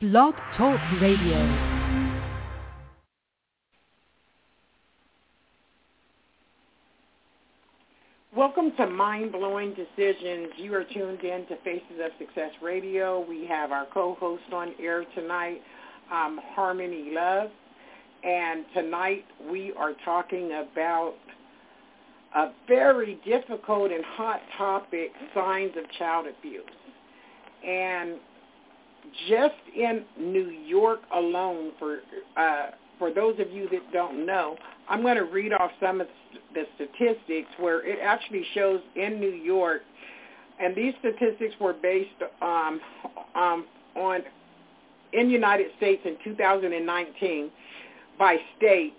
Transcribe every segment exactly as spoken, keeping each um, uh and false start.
Blog Talk Radio. Welcome to Mind Blowing Decisions. You are tuned in to Faces of Success Radio. We have our co-host on air tonight, um, Harmony Love. And tonight we are talking about a very difficult and hot topic, signs of child abuse. And just in New York alone, for uh, for those of you that don't know, I'm going to read off some of the statistics where it actually shows in New York, and these statistics were based um, um, on in the United States in two thousand nineteen by state,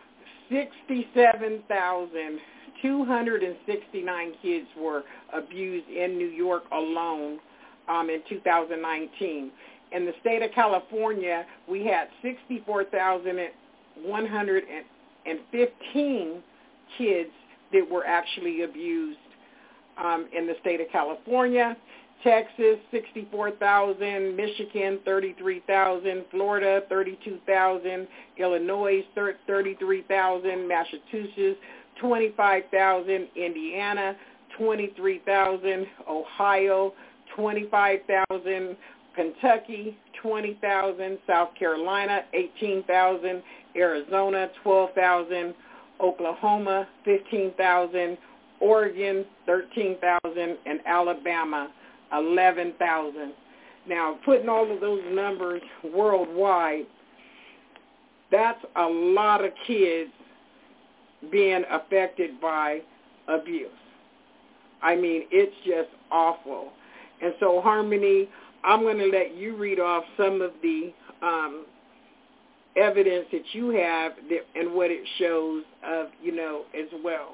sixty-seven thousand two hundred sixty-nine kids were abused in New York alone um, in two thousand nineteen. In the state of California, we had sixty-four thousand one hundred fifteen kids that were actually abused um, in the state of California. Texas, sixty-four thousand, Michigan, thirty-three thousand, Florida, thirty-two thousand, Illinois, thirty-three thousand, Massachusetts, twenty-five thousand, Indiana, twenty-three thousand, Ohio, twenty-five thousand, Kentucky, twenty thousand, South Carolina, eighteen thousand, Arizona, twelve thousand, Oklahoma, fifteen thousand, Oregon, thirteen thousand, and Alabama, eleven thousand. Now, putting all of those numbers worldwide, that's a lot of kids being affected by abuse. I mean, it's just awful. And so, Harmony, I'm going to let you read off some of the um, evidence that you have that, and what it shows of, you know, as well.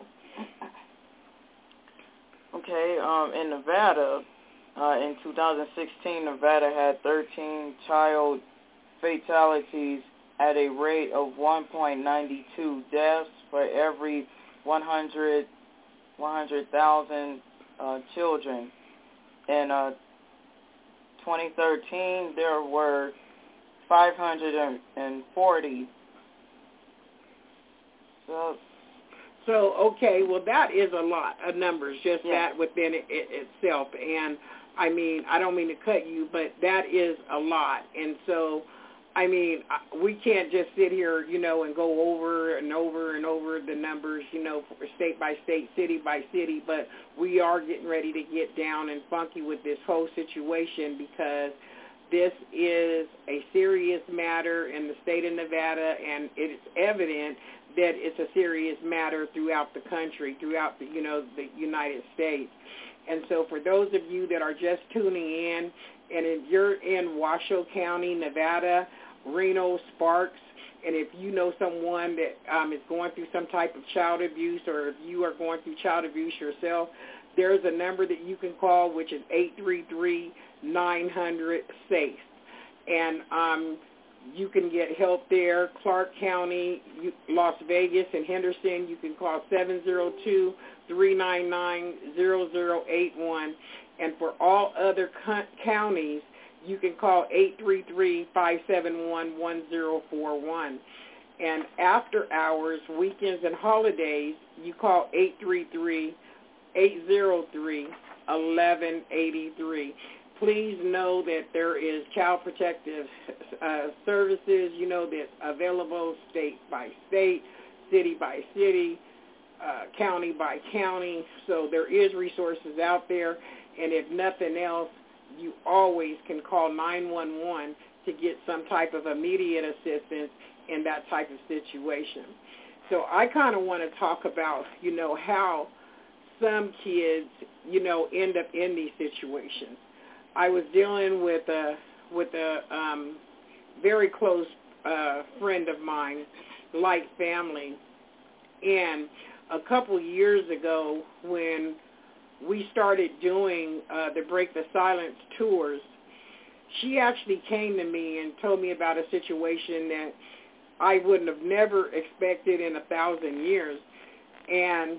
Okay, um, in Nevada, uh, in two thousand sixteen, Nevada had thirteen child fatalities at a rate of one point nine two deaths for every one hundred thousand uh, children. In uh, twenty thirteen, there were five hundred forty. So, so okay, well, that is a lot of numbers, just yeah. that within it, it itself. And, I mean, I don't mean to cut you, but that is a lot. And so, I mean, we can't just sit here, you know, and go over and over and over the numbers, you know, state by state, city by city, but we are getting ready to get down and funky with this whole situation, because this is a serious matter in the state of Nevada, and it is evident that it's a serious matter throughout the country, throughout the, you know, the United States. And so for those of you that are just tuning in, and if you're in Washoe County, Nevada, Reno, Sparks, and if you know someone that um, is going through some type of child abuse, or if you are going through child abuse yourself, there's a number that you can call, which is eight three three, nine hundred, SAFE. And um, you can get help there. Clark County, Las Vegas, and Henderson, you can call seven zero two, three nine nine, zero zero eight one. And for all other co- counties, you can call eight three three, five seven one, one zero four one. And after hours, weekends, and holidays, you call eight three three, eight zero three, one one eight three. Please know that there is child protective uh, services, you know, that's available state by state, city by city, uh, county by county. So there is resources out there. And if nothing else, you always can call nine one one to get some type of immediate assistance in that type of situation. So I kind of want to talk about, you know, how some kids, you know, end up in these situations. I was dealing with a with a um, very close uh, friend of mine, like family, and a couple years ago when we started doing uh, the Break the Silence tours, she actually came to me and told me about a situation that I wouldn't have never expected in a thousand years. And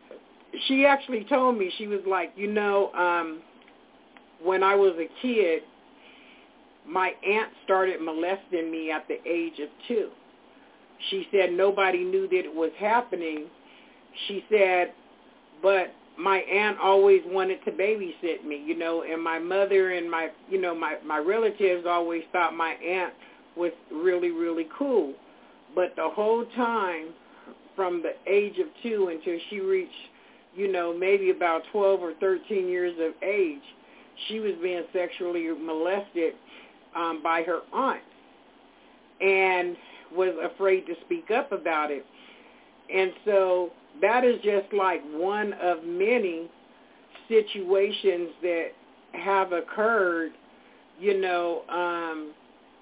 she actually told me, she was like, you know, um, when I was a kid, my aunt started molesting me at the age of two. She said nobody knew that it was happening. She said, but my aunt always wanted to babysit me, you know, and my mother and my, you know, my, my relatives always thought my aunt was really, really cool. But the whole time, from the age of two until she reached, you know, maybe about twelve or thirteen years of age, she was being sexually molested um, by her aunt and was afraid to speak up about it. And so that is just like one of many situations that have occurred, you know, um,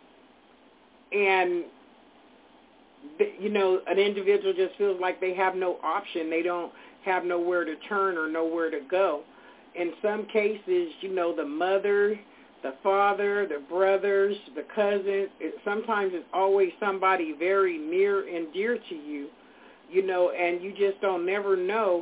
and, you know, an individual just feels like they have no option. They don't have nowhere to turn or nowhere to go. In some cases, you know, the mother, the father, the brothers, the cousins, it, sometimes it's always somebody very near and dear to you, you know, and you just don't never know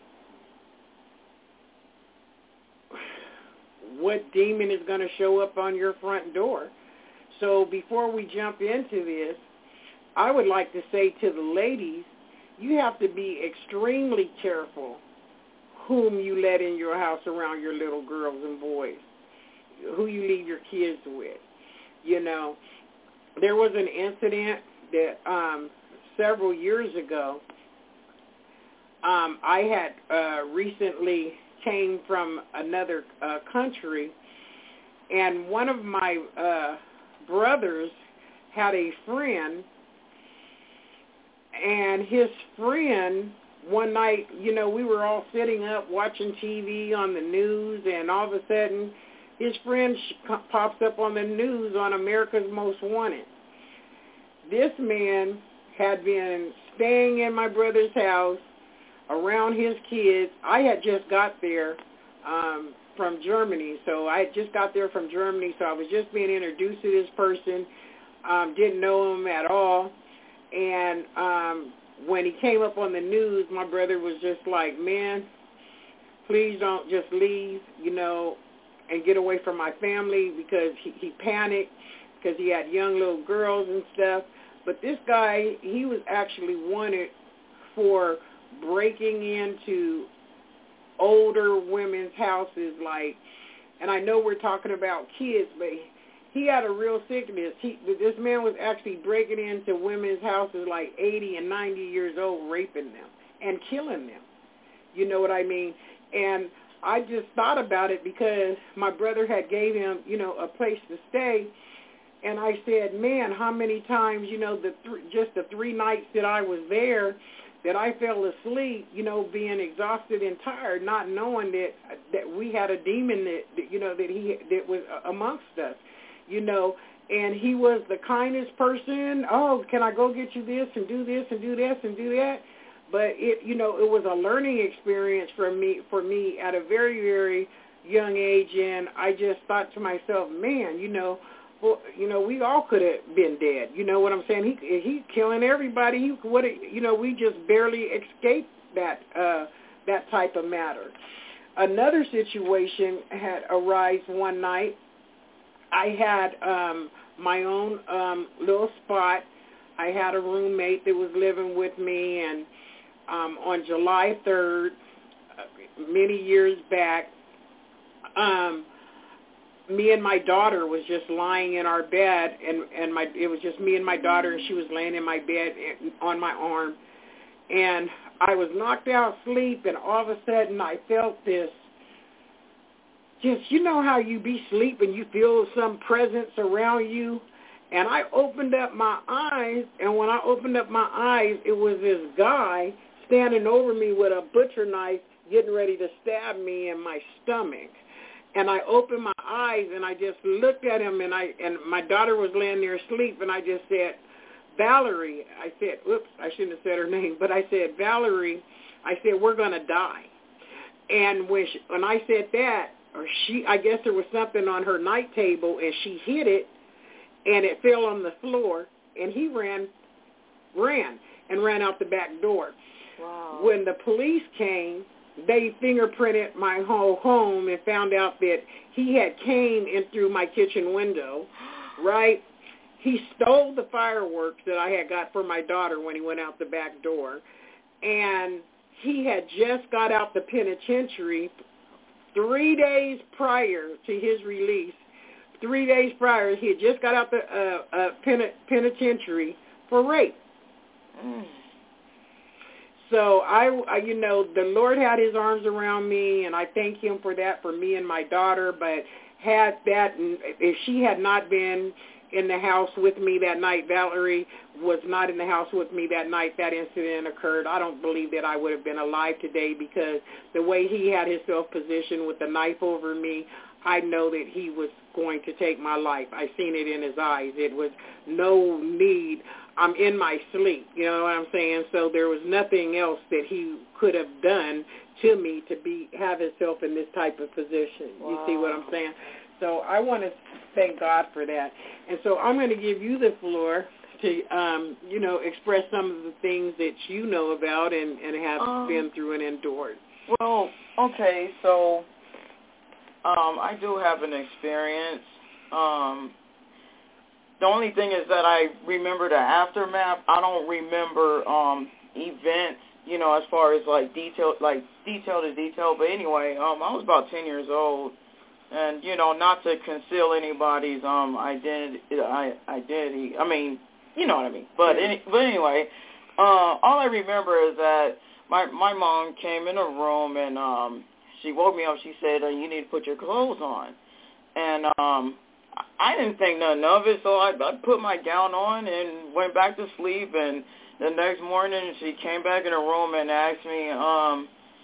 what demon is going to show up on your front door. So before we jump into this, I would like to say to the ladies, you have to be extremely careful whom you let in your house around your little girls and boys, who you leave your kids with. You know, there was an incident that um, several years ago, um, I had uh, recently came from another uh, country, and one of my uh, brothers had a friend, and his friend, one night, you know, we were all sitting up watching T V on the news, and all of a sudden, his friend sh- pops up on the news on America's Most Wanted. This man had been staying in my brother's house around his kids. I had just got there um, from Germany, so I had just got there from Germany, so I was just being introduced to this person, um, didn't know him at all, and um, when he came up on the news, my brother was just like, man, please don't just leave, you know, and get away from my family, because he, he panicked because he had young little girls and stuff. But this guy, he was actually wanted for breaking into older women's houses, like, and I know we're talking about kids, but he had a real sickness. He, this man was actually breaking into women's houses like eighty and ninety years old, raping them and killing them. You know what I mean? And I just thought about it because my brother had gave him, you know, a place to stay. And I said, man, how many times, you know, the th- just the three nights that I was there, that I fell asleep, you know, being exhausted and tired, not knowing that that we had a demon that, that you know, that he that was amongst us, you know. And he was the kindest person. Oh, can I go get you this and do this and do this and do that? But it, you know, it was a learning experience for me for me at a very, very young age, and I just thought to myself, man, you know, well, you know, we all could have been dead. You know what I'm saying? He he's killing everybody. He what you know, we just barely escaped that uh, that type of matter. Another situation had arisen one night. I had um, my own um, little spot. I had a roommate that was living with me, and um, on July third, uh, many years back, um, me and my daughter was just lying in our bed, and, and my it was just me and my daughter, and she was laying in my bed on my arm, and I was knocked out asleep, and all of a sudden I felt this, just, you know how you be asleep and you feel some presence around you, and I opened up my eyes, and when I opened up my eyes, it was this guy standing over me with a butcher knife getting ready to stab me in my stomach. And I opened my eyes, and I just looked at him, and I and my daughter was laying there asleep, and I just said, Valerie, I said, oops, I shouldn't have said her name, but I said, Valerie, I said, we're going to die. And when she, when I said that, or she, I guess there was something on her night table, and she hit it, and it fell on the floor, and he ran, ran, and ran out the back door. Wow. When the police came, they fingerprinted my whole home and found out that he had came in through my kitchen window, right? He stole the fireworks that I had got for my daughter when he went out the back door. And he had just got out the penitentiary three days prior to his release. Three days prior, he had just got out the uh, uh, pen- penitentiary for rape. Mm. So, I, I, you know, the Lord had his arms around me, and I thank him for that, for me and my daughter. But had that, if she had not been in the house with me that night, Valerie was not in the house with me that night that incident occurred, I don't believe that I would have been alive today, because the way he had himself positioned with the knife over me, I know that he was going to take my life. I seen it in his eyes. It was no need. I'm in my sleep, you know what I'm saying? So there was nothing else that he could have done to me to be have himself in this type of position. Wow. You see what I'm saying? So I want to thank God for that. And so I'm going to give you the floor to, um, you know, express some of the things that you know about and, and have um, been through and endured. Well, okay, so um, I do have an experience. Um, the only thing is that I remember the aftermath. I don't remember um, events, you know, as far as like detail, like detail to detail. But anyway, um, I was about ten years old. And, you know, not to conceal anybody's um identity, identity. I mean, you know what I mean. But any, but anyway, uh, all I remember is that my my mom came in a room and um she woke me up. She said, uh, "You need to put your clothes on." And um I didn't think nothing of it, so I, I put my gown on and went back to sleep. And the next morning, she came back in the room and asked me, um.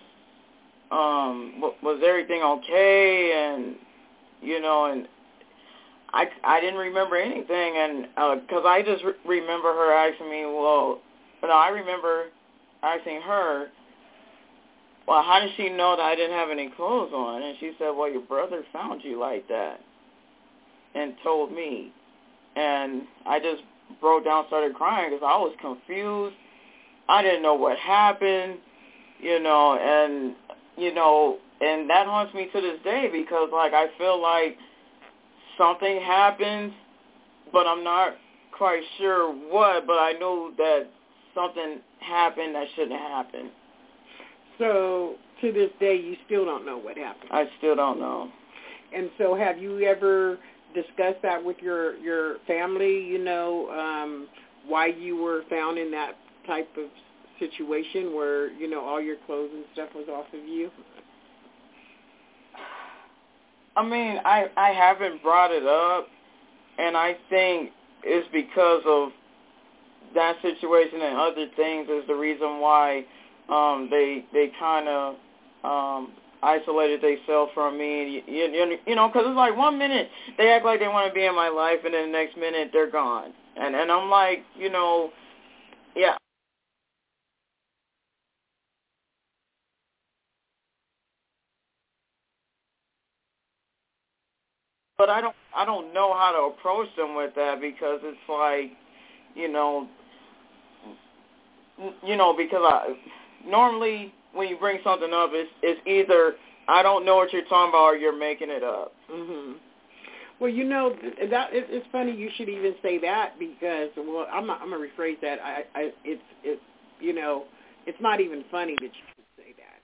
Um, was everything okay? And, you know, and I, I didn't remember anything, and because uh, I just re- remember her asking me, well, no, I remember asking her, well, how did she know that I didn't have any clothes on? And she said, well, your brother found you like that and told me. And I just broke down, started crying because I was confused. I didn't know what happened, you know, and... You know, and that haunts me to this day because, like, I feel like something happened, but I'm not quite sure what, but I know that something happened that shouldn't happen. So, to this day, you still don't know what happened? I still don't know. And so have you ever discussed that with your, your family, you know, um, why you were found in that type of situation where, you know, all your clothes and stuff was off of you? I mean, I, I haven't brought it up, and I think it's because of that situation and other things is the reason why um, they they kind of um, isolated themselves from me. You, you, you know, because it's like one minute they act like they want to be in my life, and then the next minute they're gone. And, and I'm like, you know, yeah. But I don't I don't know how to approach them with that because it's like, you know, you know, because I normally when you bring something up, it's, it's either I don't know what you're talking about or you're making it up. Mhm. Well, you know, that it, it's funny you should even say that because, well, I'm not, I'm gonna rephrase that. I, I it's it's you know, it's not even funny that you should say that,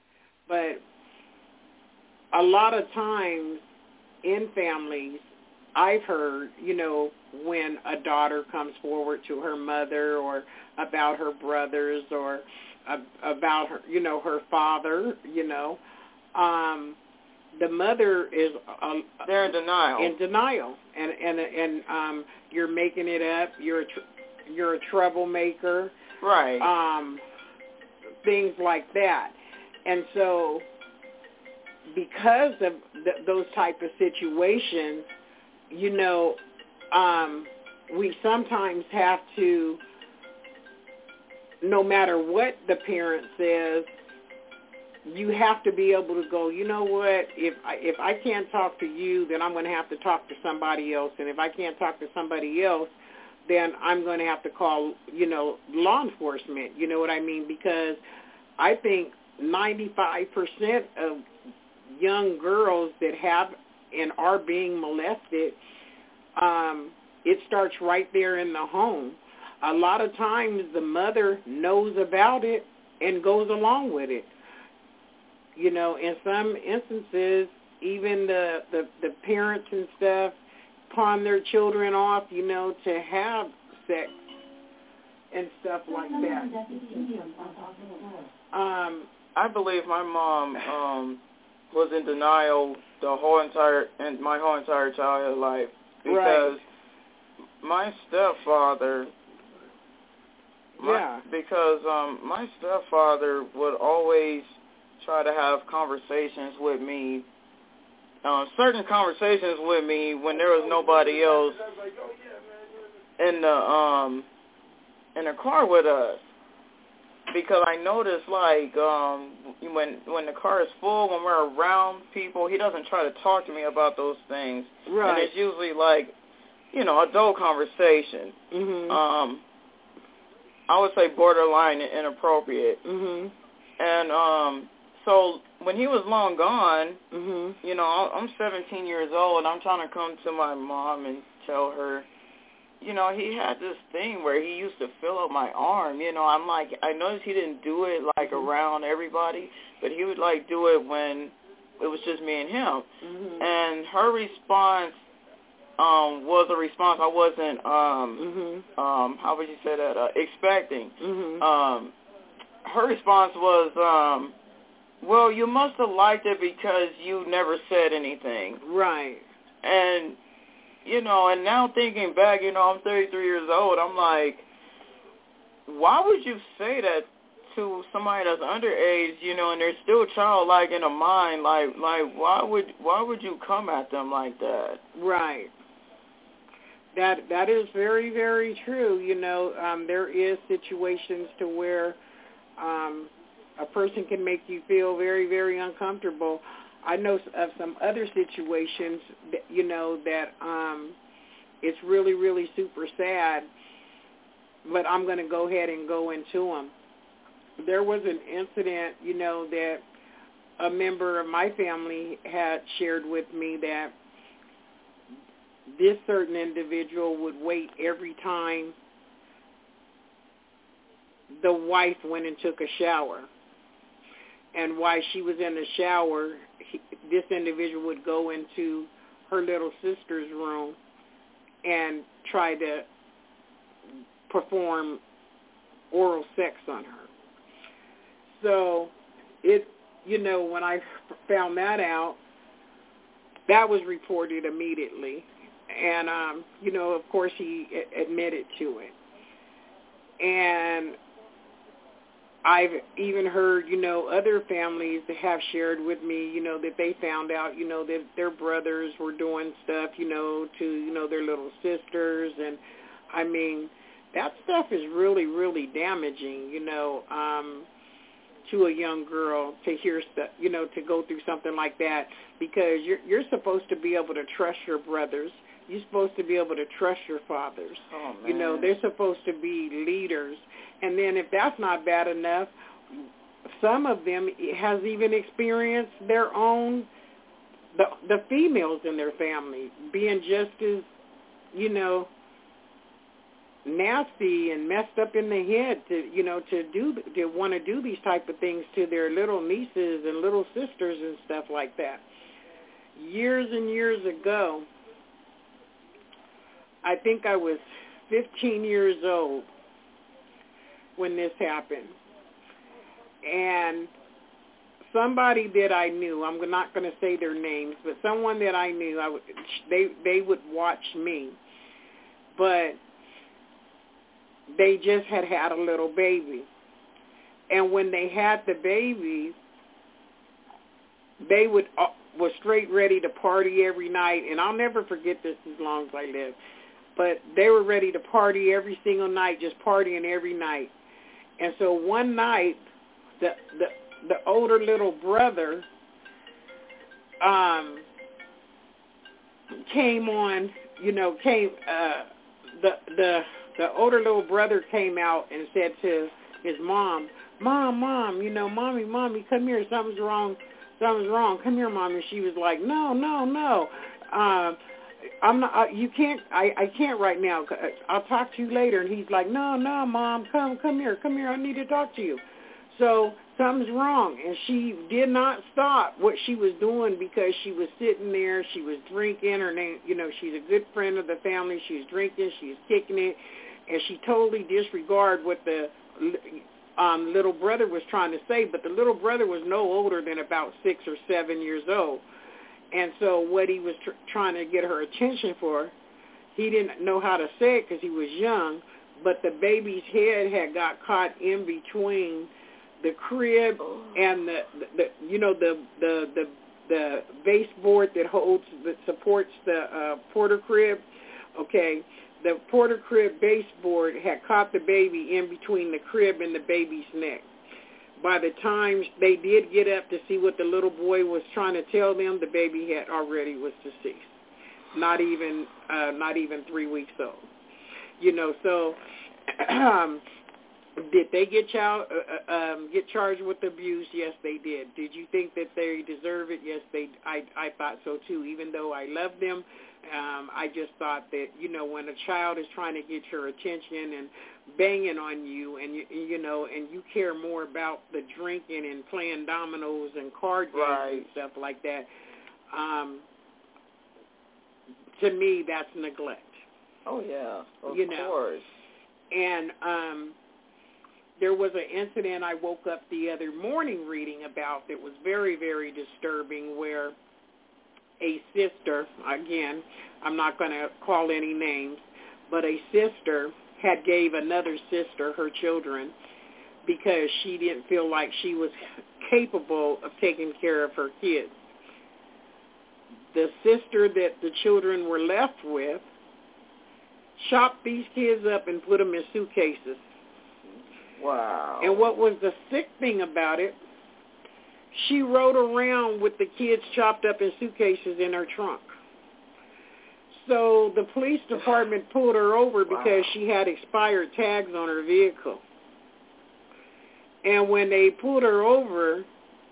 but a lot of times in families, I've heard, you know, when a daughter comes forward to her mother or about her brothers or uh, about her, you know, her father, you know, um, the mother is uh, they're in denial. In denial, and and and um, you're making it up. You're a tr- you're a troublemaker, right? Um, things like that, and so. Because of th- those type of situations, you know, um, we sometimes have to, no matter what the parent says, you have to be able to go, you know what, if I, if I can't talk to you, then I'm going to have to talk to somebody else. And if I can't talk to somebody else, then I'm going to have to call, you know, law enforcement. You know what I mean? Because I think ninety-five percent of young girls that have and are being molested, um, it starts right there in the home. A lot of times the mother knows about it and goes along with it. You know, in some instances, even the, the, the parents and stuff pawn their children off, you know, to have sex and stuff like that. Um, I believe my mom um, was in denial the whole entire, in my whole entire childhood life because right. my stepfather, my, yeah, because um, my stepfather would always try to have conversations with me, uh, certain conversations with me when there was nobody else in the um in the car with us. Because I noticed, like, um, when when the car is full, when we're around people, he doesn't try to talk to me about those things. Right. And it's usually, like, you know, adult conversation. Mm-hmm. Um, I would say borderline inappropriate. Mm-hmm. And um, so when he was long gone, mm-hmm. you know, I'm seventeen years old, and I'm trying to come to my mom and tell her, you know, he had this thing where he used to fill up my arm. You know, I'm like, I noticed he didn't do it, like, mm-hmm. around everybody, but he would, like, do it when it was just me and him. Mm-hmm. And her response um, was a response I wasn't, um, mm-hmm. um, how would you say that, uh, expecting. Mm-hmm. Um, her response was, um, well, you must have liked it because you never said anything. Right. And you know, and now thinking back, you know, I'm thirty-three years old, I'm like, why would you say that to somebody that's underage, you know, and they're still childlike in a mind? Like, like, why would why would you come at them like that? Right. That that is very, very true. You know, um, there is situations to where um, a person can make you feel very, very uncomfortable. I know of some other situations, that, you know, that um, it's really, really super sad, but I'm going to go ahead and go into them. There was an incident, you know, that a member of my family had shared with me that this certain individual would wait every time the wife went and took a shower. And while she was in the shower, he, this individual would go into her little sister's room and try to perform oral sex on her. So it, you know, when I found that out, that was reported immediately. And, um, you know, of course he admitted to it. And I've even heard, you know, other families that have shared with me, you know, that they found out, you know, that their brothers were doing stuff, you know, to, you know, their little sisters. And, I mean, that stuff is really, really damaging, you know, um, to a young girl to hear stuff, you know, to go through something like that, because you're, you're supposed to be able to trust your brothers. You're supposed to be able to trust your fathers. Oh, man. You know, they're supposed to be leaders. And then if that's not bad enough, some of them has even experienced their own, the, the females in their family being just as, you know, nasty and messed up in the head to, you know, to do, to want to do these type of things to their little nieces and little sisters and stuff like that. Years and years ago, I think I was fifteen years old when this happened. And somebody that I knew, I'm not going to say their names, but someone that I knew, I would, they they would watch me. But they just had had a little baby. And when they had the baby, they would uh, was straight ready to party every night. And I'll never forget this as long as I live. But they were ready to party every single night, just partying every night. And so one night, the the, the older little brother um, came on, you know, came uh, the the the older little brother came out and said to his mom, Mom, Mom, you know, Mommy, Mommy, come here. Something's wrong. Something's wrong. Come here, Mom. And she was like, no, no, no. Uh, I'm not, uh, you can't, I, I can't right now. I'll talk to you later. And he's like, no, no, Mom, come, come here, come here. I need to talk to you. So something's wrong. And she did not stop what she was doing because she was sitting there. She was drinking. Her name, you know, she's a good friend of the family. She's drinking. She's kicking it. And she totally disregarded what the um, little brother was trying to say. But the little brother was no older than about six or seven years old. And so what he was tr- trying to get her attention for, he didn't know how to say it because he was young, but the baby's head had got caught in between the crib and the, the, the you know, the, the, the, the baseboard that holds, that supports the uh, Porter crib. Okay, the Porter crib baseboard had caught the baby in between the crib and the baby's neck. By the time they did get up to see what the little boy was trying to tell them, the baby had already was deceased. Not even, uh, not even three weeks old. You know, so um, did they get child, uh, um, get charged with abuse? Yes, they did. Did you think that they deserve it? Yes, they. I, I thought so too. Even though I love them, um, I just thought that, you know, when a child is trying to get your attention and banging on you, and you, you know, and you care more about the drinking and playing dominoes and card games right. and stuff like that. Um, to me, that's neglect. Oh yeah, of you know. course. And um, there was an incident I woke up the other morning reading about that was very, very disturbing, where a sister, again, I'm not going to call any names, but a sister had gave another sister her children because she didn't feel like she was capable of taking care of her kids. The sister that the children were left with chopped these kids up and put them in suitcases. Wow. And what was the sick thing about it, she rode around with the kids chopped up in suitcases in her trunk. So the police department pulled her over because wow. she had expired tags on her vehicle. And when they pulled her over,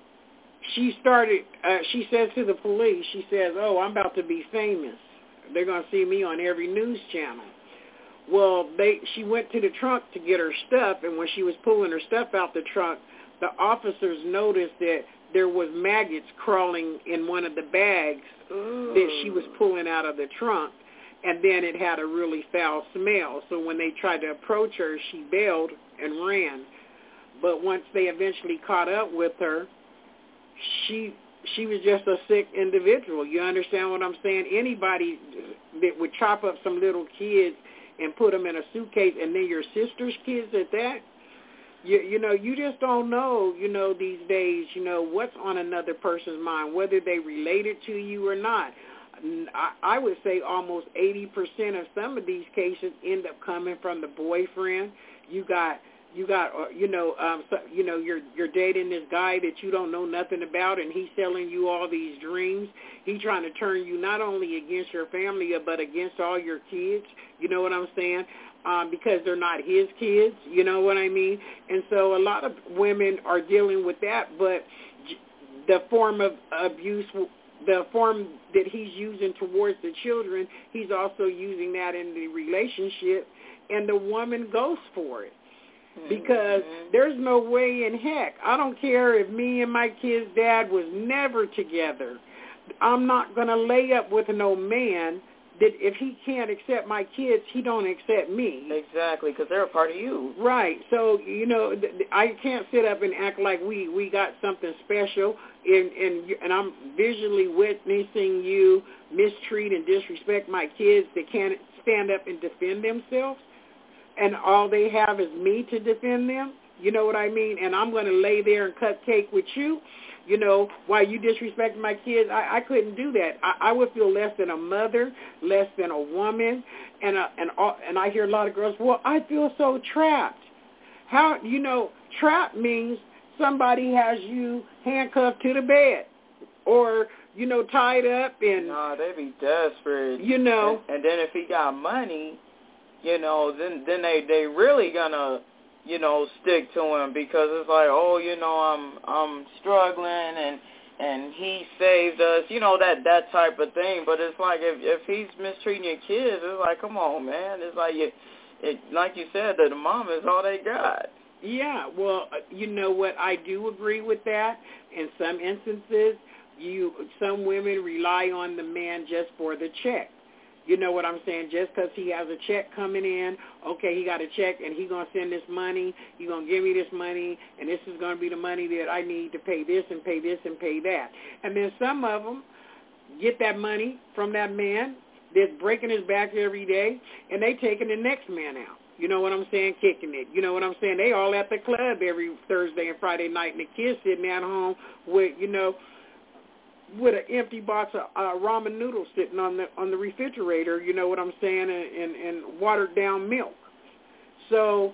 she started, uh, she says to the police, she says, oh, I'm about to be famous. They're going to see me on every news channel. Well, they, she went to the trunk to get her stuff, and when she was pulling her stuff out the trunk, the officers noticed that there was maggots crawling in one of the bags Ooh. that she was pulling out of the trunk, and then it had a really foul smell. So when they tried to approach her, she bailed and ran. But once they eventually caught up with her, she she was just a sick individual. You understand what I'm saying? Anybody that would chop up some little kids and put them in a suitcase, and then your sister's kids at that, You, you know, you just don't know, you know, these days, you know, what's on another person's mind, whether they related to you or not. I, I would say almost eighty percent of some of these cases end up coming from the boyfriend. You got, you got, uh, you know, um, so, you know, you're you're dating this guy that you don't know nothing about, and he's selling you all these dreams. He's trying to turn you not only against your family, but against all your kids. You know what I'm saying? Um, because they're not his kids, you know what I mean? And so a lot of women are dealing with that, but the form of abuse, the form that he's using towards the children, he's also using that in the relationship, and the woman goes for it. Because mm-hmm. there's no way in heck, I don't care if me and my kid's dad was never together, I'm not going to lay up with no man that if he can't accept my kids, he don't accept me. Exactly, because they're a part of you. Right. So, you know, th- th- I can't sit up and act like we, we got something special, and, and, and I'm visually witnessing you mistreat and disrespect my kids that can't stand up and defend themselves, and all they have is me to defend them. You know what I mean? And I'm going to lay there and cut cake with you. You know, while you disrespect my kids, I, I couldn't do that. I, I would feel less than a mother, less than a woman, and a, and all, and I hear a lot of girls, well, I feel so trapped. How, you know, trapped means somebody has you handcuffed to the bed, or, you know, tied up and. No, they be desperate. You know. And, and then if he got money, you know, then then they they really gonna you know, stick to him because it's like, oh, you know, I'm I'm struggling and and he saved us, you know, that that type of thing. But it's like if if he's mistreating your kids, it's like, come on, man. It's like you, it like you said, that the mom is all they got. Yeah, well, you know what? I do agree with that. In some instances, you some women rely on the man just for the check. You know what I'm saying? Just because he has a check coming in, okay, he got a check and he's going to send this money, he's going to give me this money, and this is going to be the money that I need to pay this and pay this and pay that. And then some of them get that money from that man that's breaking his back every day, and they taking the next man out. You know what I'm saying? Kicking it. You know what I'm saying? They all at the club every Thursday and Friday night, and the kids sitting at home with, you know, with an empty box of uh, ramen noodles sitting on the on the refrigerator, you know what I'm saying, and, and, and watered down milk. So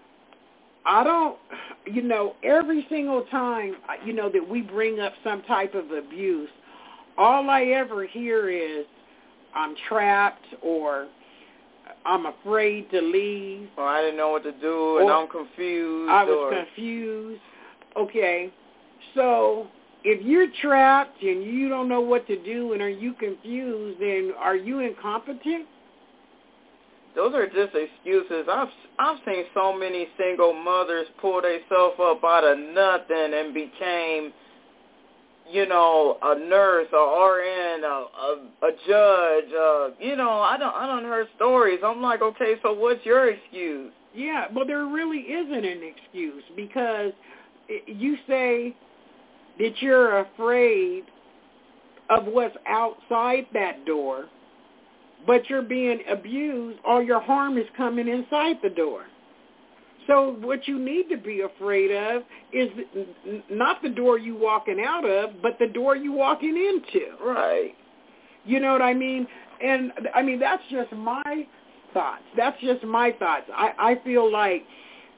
I don't, you know, every single time, you know, that we bring up some type of abuse, all I ever hear is I'm trapped or I'm afraid to leave. Or I didn't know what to do and I'm confused. I was or... confused. Okay, so if you're trapped and you don't know what to do and are you confused, then are you incompetent? Those are just excuses. I've I've seen so many single mothers pull themselves up out of nothing and became, you know, a nurse, a R N, a, a, a judge. Uh, you know, I don't I don't heard stories. I'm like, okay, so what's your excuse? Yeah, well, there really isn't an excuse because you say that you're afraid of what's outside that door, but you're being abused or your harm is coming inside the door. So what you need to be afraid of is not the door you walking out of, but the door you walking into. Right. You know what I mean? And, I mean, that's just my thoughts. That's just my thoughts. I, I feel like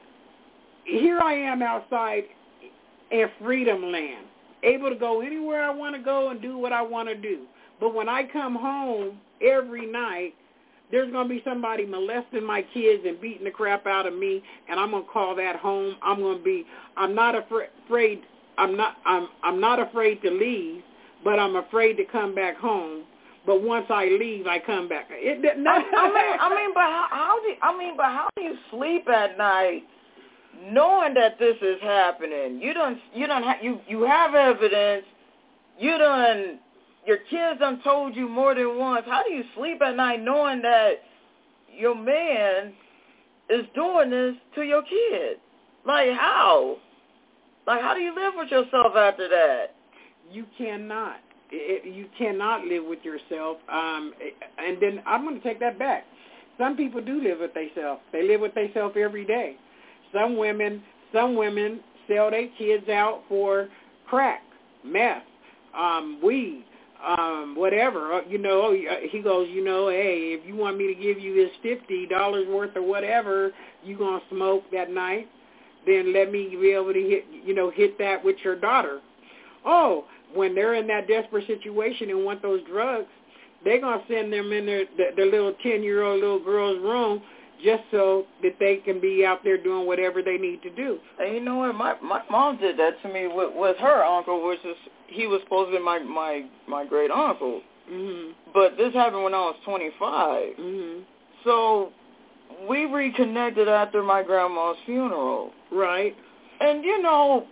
here I am outside in freedom land, able to go anywhere I want to go and do what I want to do. But when I come home every night, there's going to be somebody molesting my kids and beating the crap out of me, and I'm going to call that home. I'm going to be, I'm not afraid, I'm not, I'm, I'm not afraid to leave, but I'm afraid to come back home. But once I leave, I come back. It, no. I, I mean, I mean, but how, how do, I mean, but how do you sleep at night knowing that this is happening? You don't, you don't, ha- you, you have evidence. You done. Your kids done told you more than once. How do you sleep at night knowing that your man is doing this to your kid? Like, how? Like, how do you live with yourself after that? You cannot. It, you cannot live with yourself. Um, and then I'm going to take that back. Some people do live with themselves. They live with themselves every day. Some women, some women sell their kids out for crack, meth, um, weed. Um, whatever, you know, he goes, you know, hey, if you want me to give you this fifty dollars worth or whatever you going to smoke that night, then let me be able to hit, you know, hit that with your daughter. Oh, when they're in that desperate situation and want those drugs, they're going to send them in their, their, their little ten-year-old little girl's room just so that they can be out there doing whatever they need to do. And you know what? My my mom did that to me with, with her uncle, which is, he was supposed to be my, my, my great uncle. Mm-hmm. But this happened when I was twenty-five. Mm-hmm. So we reconnected after my grandma's funeral. Right. And, you know,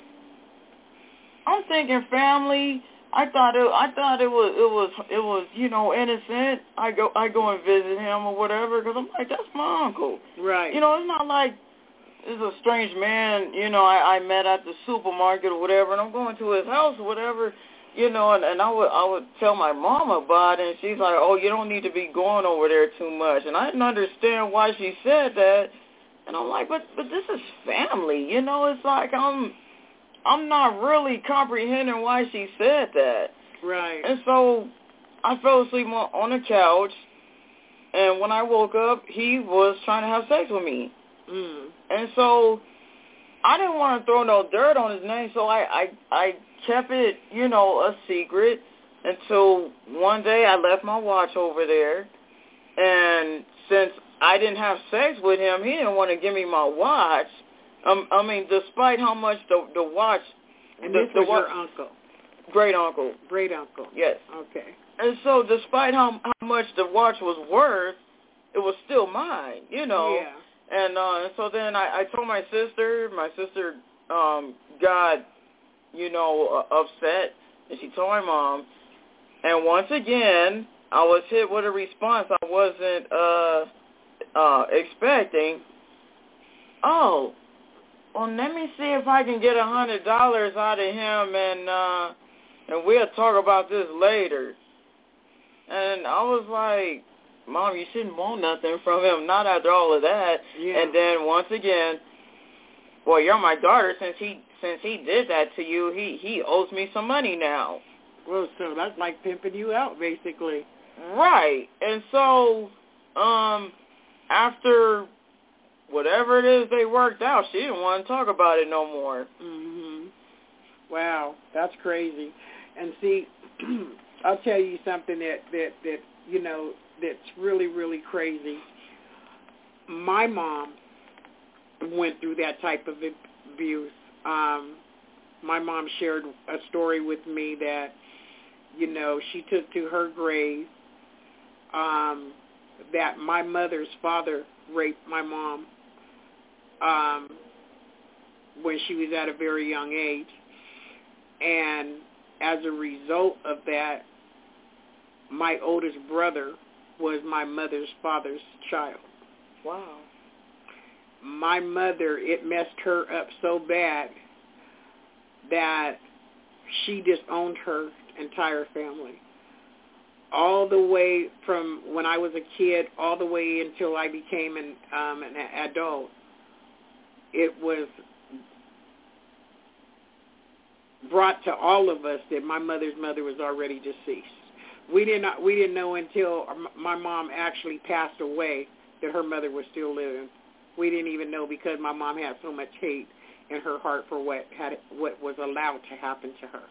I'm thinking family. I thought it. I thought it was. It was. It was. You know, innocent. I go. I go and visit him or whatever because I'm like, that's my uncle. Right. You know, it's not like it's a strange man. You know, I, I met at the supermarket or whatever, and I'm going to his house or whatever. You know, and, and I would I would tell my mom about it, and she's like, oh, you don't need to be going over there too much. And I didn't understand why she said that. And I'm like, but but this is family. You know, it's like I'm. I'm not really comprehending why she said that. Right. And so I fell asleep on, on the couch, and when I woke up, he was trying to have sex with me. Mm. And so I didn't want to throw no dirt on his name, so I, I, I kept it, you know, a secret until one day I left my watch over there, and since I didn't have sex with him, he didn't want to give me my watch. Um, I mean, despite how much the the watch, and the, this the was watch, your uncle, great uncle, great uncle. yes. Okay. And so, despite how how much the watch was worth, it was still mine, you know. Yeah. And uh, so then I, I told my sister. My sister um, got, you know, uh, upset, and she told my mom. And once again, I was hit with a response I wasn't uh, uh, expecting. Oh, well, let me see if I can get a hundred dollars out of him, and uh, and we'll talk about this later. And I was like, Mom, you shouldn't want nothing from him, not after all of that. Yeah. And then once again, well, you're my daughter. Since he since he did that to you, he he owes me some money now. Well, so that's like pimping you out, basically. Right. And so, um, after whatever it is they worked out, she didn't want to talk about it no more. Mhm. Wow, that's crazy. And see, I'll tell you something that that that you know that's really really crazy. My mom went through that type of abuse. Um, my mom shared a story with me that, you know, she took to her grave um, that my mother's father raped my mom um, when she was at a very young age. And as a result of that, my oldest brother was my mother's father's child. Wow. My mother, it messed her up so bad that she disowned her entire family. All the way from when I was a kid, all the way until I became an, um, an adult, it was brought to all of us that my mother's mother was already deceased. We did not, we didn't know until my mom actually passed away that her mother was still living. We didn't even know because my mom had so much hate in her heart for what had what was allowed to happen to her.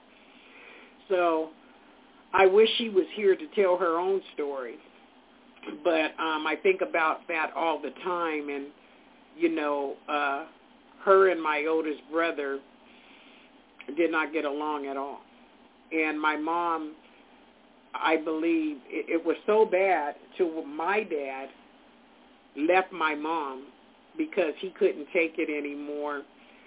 So I wish she was here to tell her own story. But um, I think about that all the time. And, you know, uh, her and my oldest brother did not get along at all. And my mom, I believe, it, it was so bad to my dad left my mom because he couldn't take it anymore.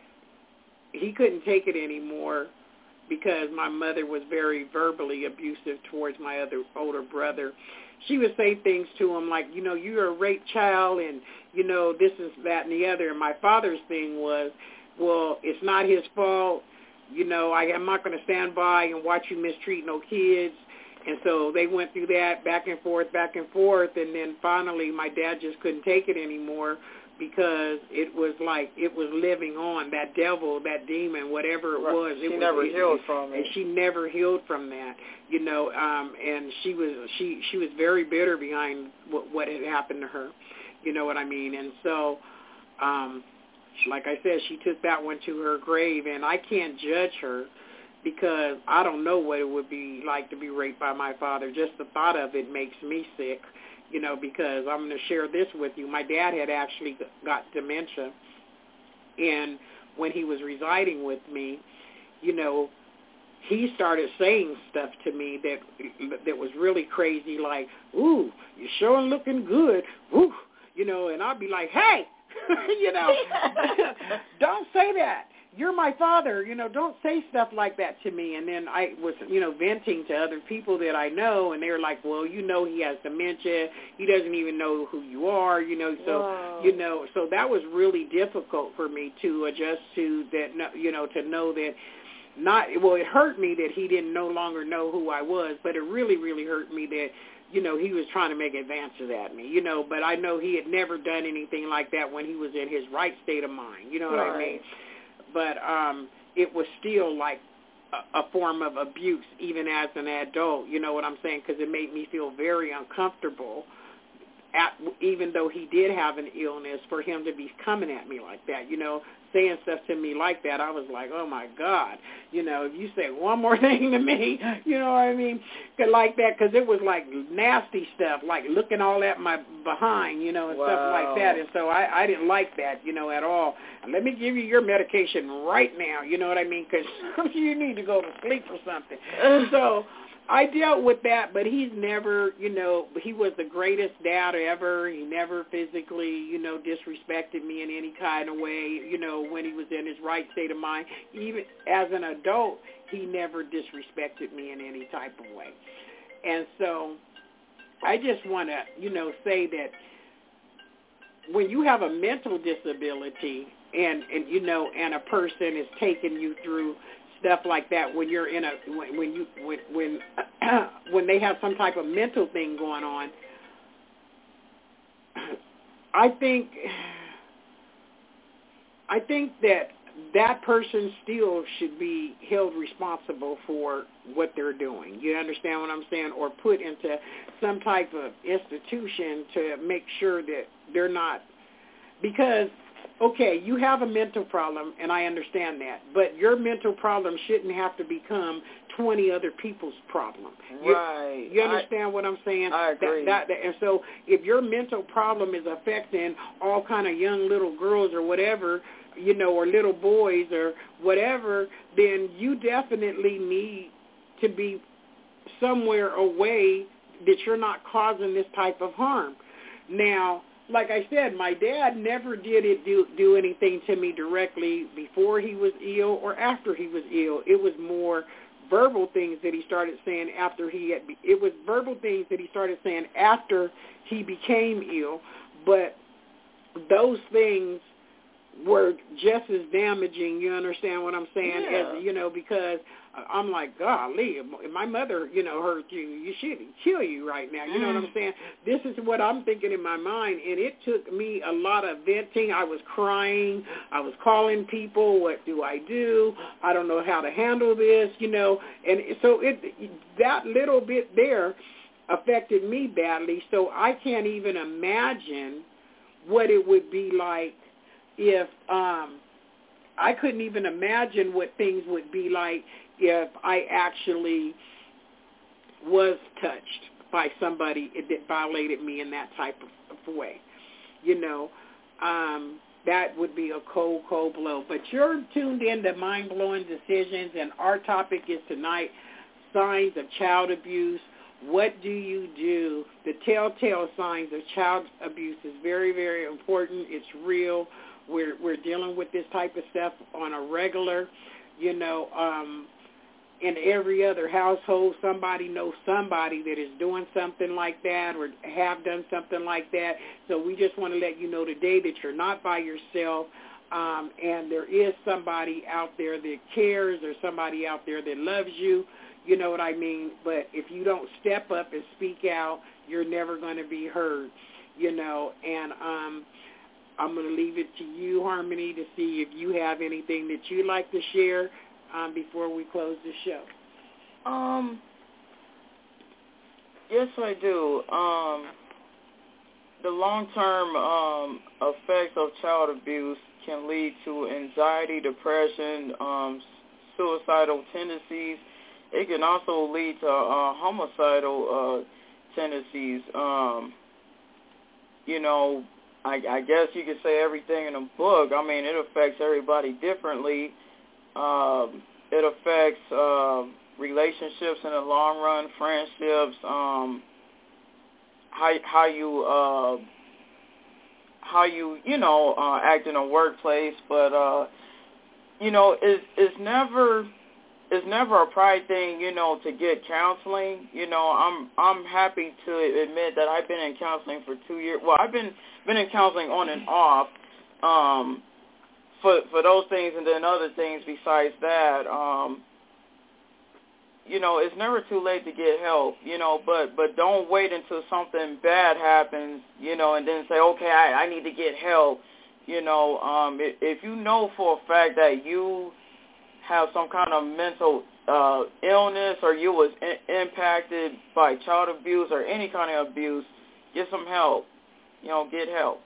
He couldn't take it anymore because my mother was very verbally abusive towards my other older brother. She would say things to him like, you know, you're a raped child and, you know, this is that and the other. And my father's thing was, well, it's not his fault. You know, I, I'm not going to stand by and watch you mistreat no kids. And so they went through that back and forth, back and forth. And then finally my dad just couldn't take it anymore because it was like it was living on, that devil, that demon, whatever it right. was. She it was, never it, healed it, from it. And she never healed from that, you know. Um, and she was she she was very bitter behind what, what had happened to her, you know what I mean. And so, um, like I said, she took that one to her grave, and I can't judge her because I don't know what it would be like to be raped by my father. Just the thought of it makes me sick. You know, because I'm going to share this with you. My dad had actually got dementia, and when he was residing with me, you know, he started saying stuff to me that that was really crazy, like, ooh, you're sure looking good, ooh, you know, and I'd be like, hey, you know, don't say that. You're my father, you know, don't say stuff like that to me. And then I was, you know, venting to other people that I know, and they were like, well, you know, he has dementia. He doesn't even know who you are, you know. So, Wow. you know, so that was really difficult for me to adjust to that, you know, to know that not, well, it hurt me that he didn't no longer know who I was, but it really, really hurt me that, you know, he was trying to make advances at me, you know, but I know he had never done anything like that when he was in his right state of mind, you know what right. I mean? But um, it was still like a, a form of abuse, even as an adult, you know what I'm saying, because it made me feel very uncomfortable at, even though he did have an illness, for him to be coming at me like that, you know, saying stuff to me like that, I was like, oh, my God. You know, if you say one more thing to me, you know what I mean, like that, because it was like nasty stuff, like looking all at my behind, you know, and wow. stuff like that. And so I, I didn't like that, you know, at all. And let me give you your medication right now, you know what I mean, because you need to go to sleep or something. So I dealt with that, but he's never, you know, he was the greatest dad ever. He never physically, you know, disrespected me in any kind of way, you know, when he was in his right state of mind. Even as an adult, he never disrespected me in any type of way. And so I just want to, you know, say that when you have a mental disability and, and you know, and a person is taking you through stuff like that, when you're in a when, when you when when when they have some type of mental thing going on, I think I think that that person still should be held responsible for what they're doing. You understand what I'm saying? Or put into some type of institution to make sure that they're not, because okay, you have a mental problem, and I understand that, but your mental problem shouldn't have to become twenty other people's problem. You, right. You understand I, what I'm saying? I agree. That, that, and so if your mental problem is affecting all kind of young little girls or whatever, you know, or little boys or whatever, then you definitely need to be somewhere away that you're not causing this type of harm. Now, like I said, my dad never did it do, do anything to me directly before he was ill or after he was ill. It was more verbal things that he started saying after he had, be, it was verbal things that he started saying after he became ill, but those things were just as damaging, you understand what I'm saying, yeah. as, you know, because I'm like, golly, if my mother, you know, hurt you, you should kill you right now, you mm. know what I'm saying? This is what I'm thinking in my mind, and it took me a lot of venting. I was crying. I was calling people, what do I do? I don't know how to handle this, you know, and so it that little bit there affected me badly, so I can't even imagine what it would be like if um, I couldn't even imagine what things would be like if I actually was touched by somebody that violated me in that type of way. You know, um, that would be a cold, cold blow. But you're tuned in to Mind-Blowing Decisions, and our topic is tonight, signs of child abuse. What do you do? The telltale signs of child abuse is very, very important. It's real. We're we're dealing with this type of stuff on a regular, you know, um, in every other household, somebody knows somebody that is doing something like that or have done something like that. So we just want to let you know today that you're not by yourself, um, and there is somebody out there that cares, or somebody out there that loves you. You know what I mean? But if you don't step up and speak out, you're never going to be heard, you know, and um I'm going to leave it to you, Harmony, to see if you have anything that you'd like to share um, before we close the show. Um, yes, I do. Um, the long-term um, effects of child abuse can lead to anxiety, depression, um, suicidal tendencies. It can also lead to uh, homicidal uh, tendencies. Um, you know, I, I guess you could say everything in a book. I mean, it affects everybody differently. Um, it affects uh, relationships in the long run, friendships, um, how how you uh, how you you know uh, act in a workplace. But uh, you know, it's it's never it's never a pride thing, you know, to get counseling. You know, I'm I'm happy to admit that I've been in counseling for two years. Well, I've been been in counseling on and off um, for for those things, and then other things besides that. Um, you know, it's never too late to get help. You know, but but don't wait until something bad happens. You know, and then say, okay, I, I need to get help. You know, um, if, if you know for a fact that you have some kind of mental uh, illness, or you was in- impacted by child abuse or any kind of abuse, get some help. you know, get help.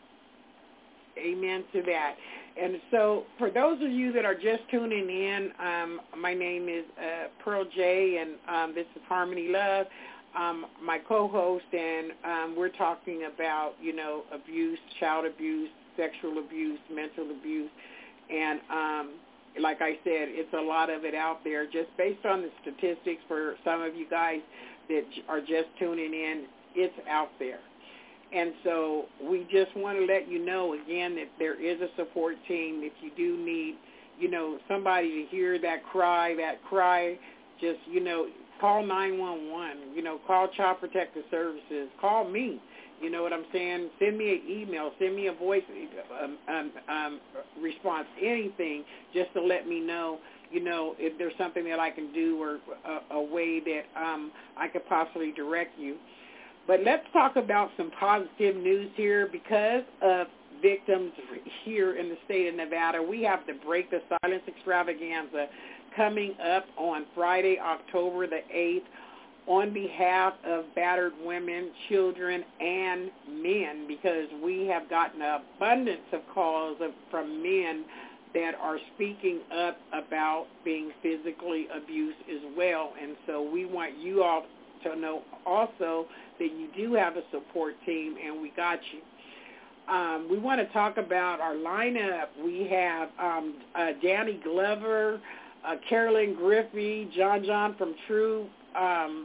Amen to that. And so for those of you that are just tuning in, um, my name is uh, Pearl J, and um, this is Harmony Love, um, my co-host, and um, we're talking about, you know, abuse, child abuse, sexual abuse, mental abuse, and um, like I said, it's a lot of it out there. Just based on the statistics for some of you guys that are just tuning in, it's out there. And so we just want to let you know, again, that there is a support team. If you do need, you know, somebody to hear that cry, that cry, just, you know, call nine one one, you know, call Child Protective Services, call me. You know what I'm saying? Send me an email, send me a voice um, um, um, response, anything, just to let me know, you know, if there's something that I can do or a, a way that um, I could possibly direct you. But let's talk about some positive news here. Because of victims here in the state of Nevada, we have the Break the Silence extravaganza coming up on Friday, October the eighth, on behalf of battered women, children, and men, because we have gotten an abundance of calls of, from men that are speaking up about being physically abused as well. And so we want you all to know also that you do have a support team, and we got you. Um, we want to talk about our lineup. We have um, uh, Danny Glover, uh, Carolyn Griffey, John John from True, um,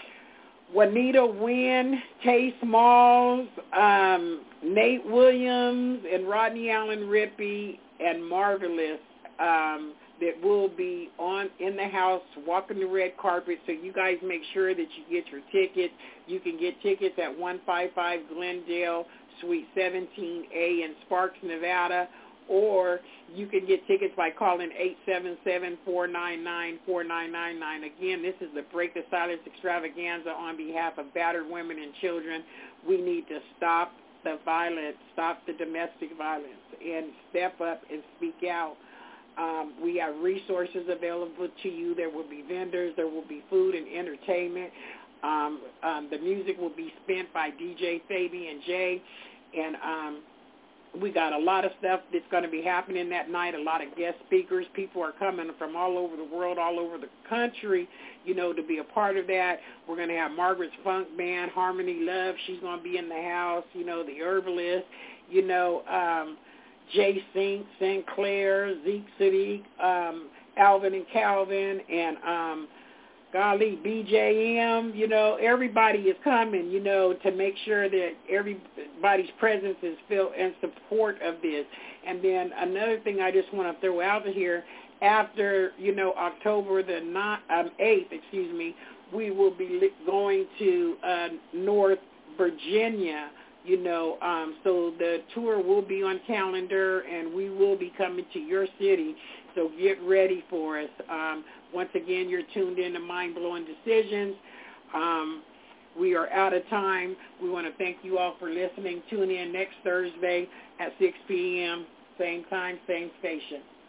Juanita Wynn, Tay Smalls, um, Nate Williams, and Rodney Allen Rippey, and Marvelous, um, that will be on in the house, walking the red carpet. So you guys make sure that you get your tickets. You can get tickets at one fifty-five Glendale, Suite seventeen A in Sparks, Nevada, or you can get tickets by calling eight seven seven, four nine nine, four nine nine nine. Again, this is the Break the Silence extravaganza on behalf of battered women and children. We need to stop the violence, stop the domestic violence, and step up and speak out. Um, we have resources available to you. There will be vendors. There will be food and entertainment. Um, um, the music will be spent by D J Fabian J. And um, we got a lot of stuff that's going to be happening that night, a lot of guest speakers. People are coming from all over the world, all over the country, you know, to be a part of that. We're going to have Margaret's Funk Band, Harmony Love. She's going to be in the house, you know, the Herbalist, you know, um, Jay Sink, Sinclair, Zeke Sadiq, um, Alvin and Calvin, and um, golly, B J M, you know, everybody is coming, you know, to make sure that everybody's presence is felt in support of this. And then another thing I just want to throw out here, after, you know, October the eighth, excuse me, we will be going to uh, North Virginia, you know, um, so the tour will be on calendar, and we will be coming to your city, so get ready for us. Um, once again, you're tuned in to Mind Blowing Decisions. Um, we are out of time. We want to thank you all for listening. Tune in next Thursday at six p.m., same time, same station.